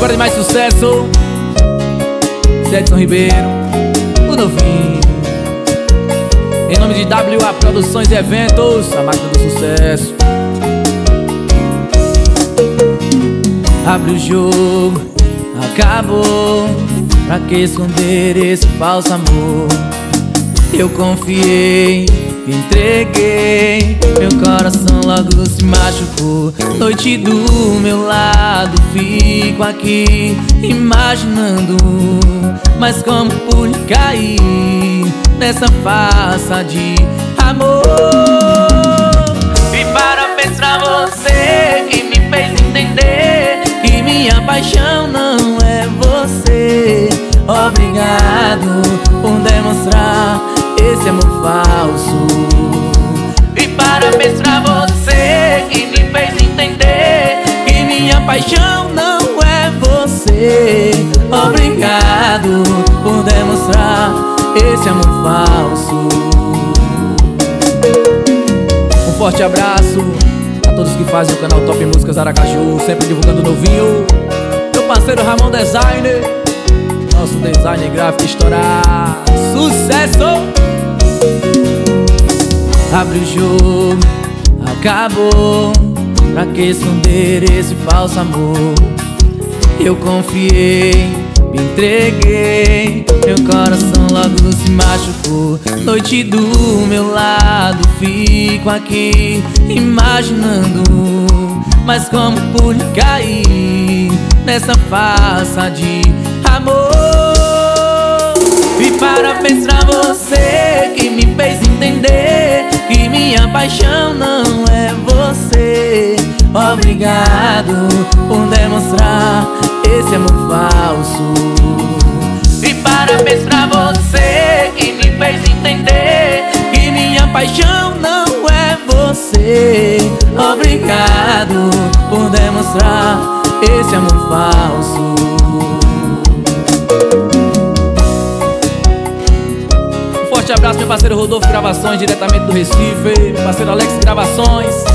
Agora de mais sucesso, Edson Ribeiro, o novinho. Em nome de WA Produções e Eventos, a máquina do sucesso. Abre o jogo, acabou. Pra que esconder esse falso amor? Eu confiei, entreguei, meu coração logo se machucou. Noite do meu lado, fico aqui imaginando, mas como pude cair nessa farsa de amor? E parabéns pra você que me fez entender que minha paixão não é você. Obrigado por demonstrar esse amor falso. E parabéns pra você que me fez entender que minha paixão não é você. Obrigado por demonstrar esse amor falso. Um forte abraço a todos que fazem o canal Top Músicas Aracaju, sempre divulgando novinho. Meu parceiro Ramon Designer, nosso design gráfico estourar. Sucesso! Abre o jogo, acabou. Pra que esconder esse falso amor? Eu confiei, me entreguei, meu coração logo se machucou. Noite do meu lado, fico aqui imaginando, mas como pude cair nessa farsa de amor? E parabéns pra você que me fez entender que minha paixão não é você. Obrigado por demonstrar esse amor falso. E parabéns pra você que me fez entender que minha paixão não é você. Obrigado por demonstrar esse amor falso. Um forte abraço, meu parceiro Rodolfo Gravações, diretamente do Recife. Meu parceiro Alex Gravações.